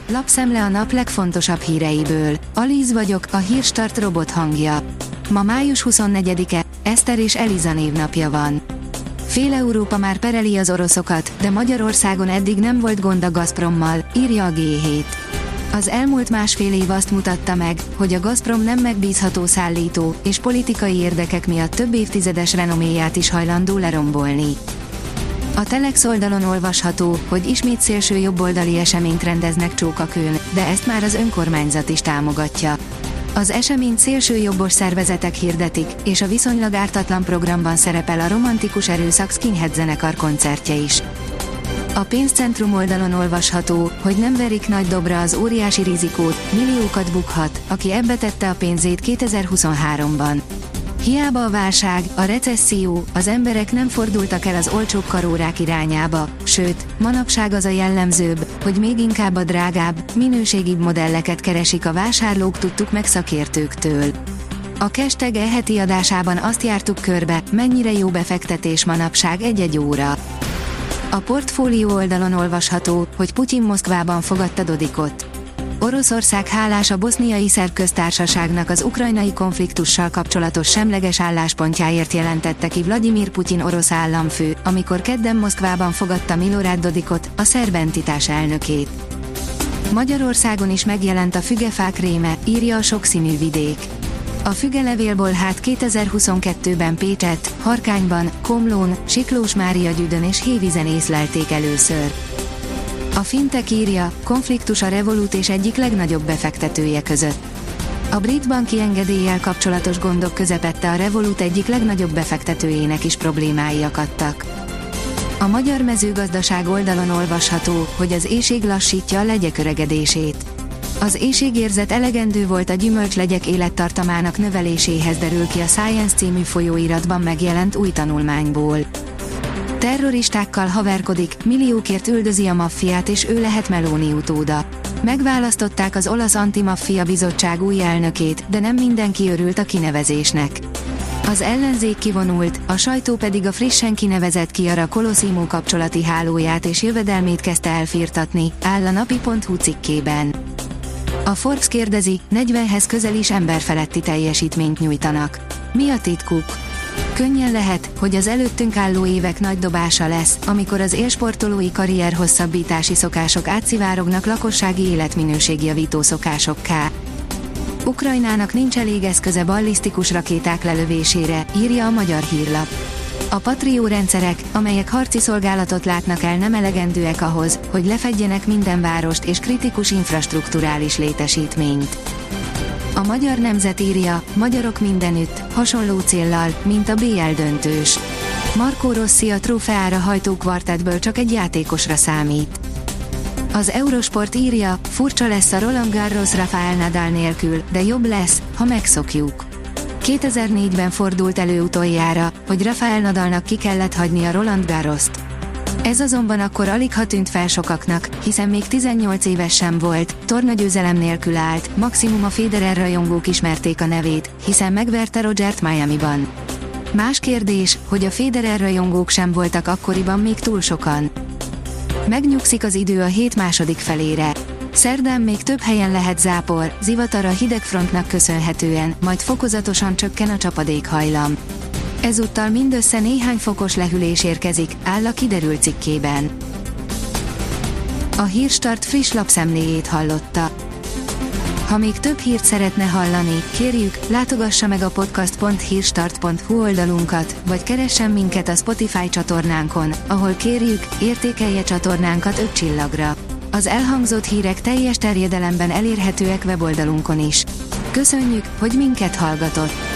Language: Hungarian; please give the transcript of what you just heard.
Lapszemle a nap legfontosabb híreiből. Alíz vagyok, a Hírstart robot hangja. Ma május 24-e, Eszter és Eliza névnapja van. Fél Európa már pereli az oroszokat, de Magyarországon eddig nem volt gond a Gazprommal, írja a G7. Az elmúlt másfél év azt mutatta meg, hogy a Gazprom nem megbízható szállító, és politikai érdekek miatt több évtizedes renoméját is hajlandó lerombolni. A Telex oldalon olvasható, hogy ismét szélső jobboldali eseményt rendeznek Csókakőn, de ezt már az önkormányzat is támogatja. Az eseményt szélsőjobbos szervezetek hirdetik, és a viszonylag ártatlan programban szerepel a romantikus erőszak skinhead zenekar koncertje is. A pénzcentrum oldalon olvasható, hogy nem verik nagy dobra az óriási rizikót, milliókat bukhat, aki ebbe tette a pénzét 2023-ban. Hiába a válság, a recesszió, az emberek nem fordultak el az olcsóbb karórák irányába, sőt, manapság az a jellemzőbb, hogy még inkább a drágább, minőségibb modelleket keresik a vásárlók, tudtuk meg szakértőktől. A Cash-tag heti adásában azt jártuk körbe, mennyire jó befektetés manapság egy-egy óra. A portfólió oldalon olvasható, hogy Putyin Moszkvában fogadta Dodikot. Oroszország hálás a boszniai szerb köztársaságnak az ukrajnai konfliktussal kapcsolatos semleges álláspontjáért, jelentette ki Vladimir Putyin orosz államfő, amikor kedden Moszkvában fogadta Milorad Dodikot, a szerb entitás elnökét. Magyarországon is megjelent a fügefák réme, írja a Sokszínű Vidék. A fügelevélból 2022-ben Pécset, Harkányban, Komlón, Siklós-Máriagyüdön és Hévízen észlelték először. A Fintech írja, konfliktus a Revolut és egyik legnagyobb befektetője között. A brit banki engedéllyel kapcsolatos gondok közepette a Revolut egyik legnagyobb befektetőjének is problémái akadtak. A magyar mezőgazdaság oldalon olvasható, hogy az éhség lassítja a legyek öregedését. Az éhségérzet elegendő volt a gyümölcslegyek élettartamának növeléséhez, derül ki a Science című folyóiratban megjelent új tanulmányból. Terroristákkal haverkodik, milliókért üldözi a maffiát, és ő lehet Meloni utóda. Megválasztották az olasz antimaffia bizottság új elnökét, de nem mindenki örült a kinevezésnek. Az ellenzék kivonult, a sajtó pedig a frissen kinevezett Chiara Colosimo kapcsolati hálóját és jövedelmét kezdte elfirtatni, áll a napi.hu cikkében. A Forbes kérdezi, 40-hez közel is emberfeletti teljesítményt nyújtanak. Mi a titkuk? Könnyen lehet, hogy az előttünk álló évek nagy dobása lesz, amikor az élsportolói karrier hosszabbítási szokások átszivárognak lakossági életminőségjavító szokásokká. Ukrajnának nincs elég eszköze ballisztikus rakéták lelövésére, írja a Magyar Hírlap. A Patriot rendszerek, amelyek harci szolgálatot látnak el, nem elegendőek ahhoz, hogy lefedjenek minden várost és kritikus infrastrukturális létesítményt. A Magyar Nemzet írja, magyarok mindenütt, hasonló céllal, mint a BL döntős. Marco Rossi a trófeára hajtó kvartettből csak egy játékosra számít. Az Eurosport írja, furcsa lesz a Roland Garros Rafael Nadal nélkül, de jobb lesz, ha megszokjuk. 2004-ben fordult elő utoljára, hogy Rafael Nadalnak ki kellett hagyni a Roland Garrost. Ez azonban akkor aligha tűnt fel sokaknak, hiszen még 18 éves sem volt, tornagyőzelem nélkül állt, maximum a Federer rajongók ismerték a nevét, hiszen megverte Rogert Miamiban. Más kérdés, hogy a Federer rajongók sem voltak akkoriban még túl sokan. Megnyugszik az idő a hét második felére. Szerdán még több helyen lehet zápor, zivatar a hidegfrontnak köszönhetően, majd fokozatosan csökken a csapadékhajlam. Ezúttal mindössze néhány fokos lehűlés érkezik, áll a Kiderült cikkében. A Hírstart friss lapszemléjét hallotta. Ha még több hírt szeretne hallani, kérjük, látogassa meg a podcast.hírstart.hu oldalunkat, vagy keressen minket a Spotify csatornánkon, ahol kérjük, értékelje csatornánkat 5 csillagra. Az elhangzott hírek teljes terjedelemben elérhetőek weboldalunkon is. Köszönjük, hogy minket hallgatott!